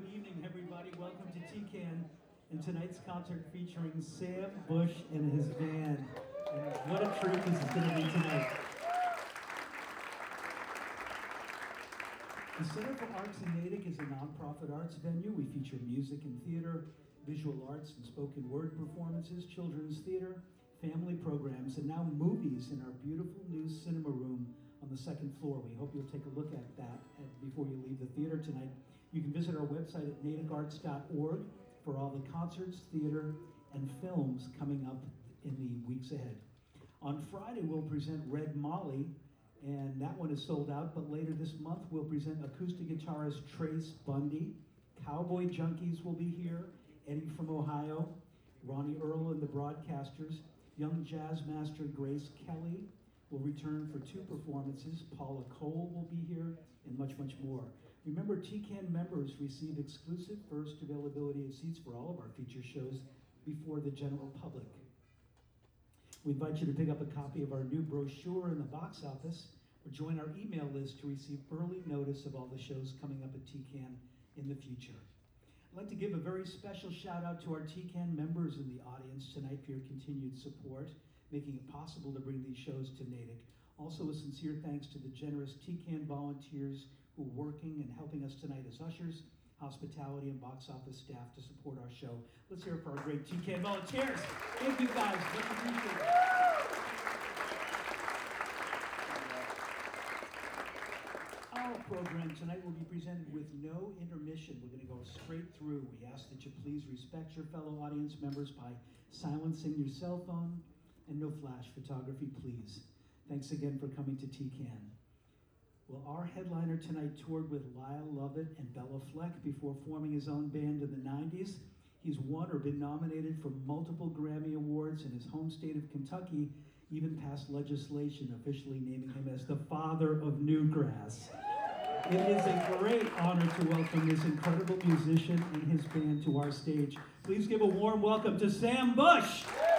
Good evening, everybody. Welcome to TCAN and tonight's concert featuring Sam Bush and his band. And what a treat this is going to be tonight. The Center for Arts in Natick is a nonprofit arts venue. We feature music and theater, visual arts and spoken word performances, children's theater, family programs, and now movies in our beautiful new cinema room on the second floor. We hope you'll take a look at that before you leave the theater tonight. You can visit our website at natickarts.org for all the concerts, theater, and films coming up in the weeks ahead. On Friday, we'll present Red Molly, and that one is sold out, but later this month, we'll present acoustic guitarist Trace Bundy. Cowboy Junkies will be here, Eddie from Ohio, Ronnie Earl and the Broadcasters, young jazz master Grace Kelly will return for 2 performances, Paula Cole will be here, and much, much more. Remember, TCAN members receive exclusive first availability of seats for all of our feature shows before the general public. We invite you to pick up a copy of our new brochure in the box office or join our email list to receive early notice of all the shows coming up at TCAN in the future. I'd like to give a very special shout out to our TCAN members in the audience tonight for your continued support, making it possible to bring these shows to Natick. Also a sincere thanks to the generous TCAN volunteers who are working and helping us tonight as ushers, hospitality, and box office staff to support our show. Let's hear it for our great TCAN volunteers. Thank you guys, much appreciated. Our program tonight will be presented with no intermission. We're going to go straight through. We ask that you please respect your fellow audience members by silencing your cell phone and no flash photography, please. Thanks again for coming to TCAN. Well, our headliner tonight toured with Lyle Lovett and Bella Fleck before forming his own band in the 90s. He's won or been nominated for multiple Grammy Awards in his home state of Kentucky, even passed legislation officially naming him as the father of Newgrass. It is a great honor to welcome this incredible musician and his band to our stage. Please give a warm welcome to Sam Bush.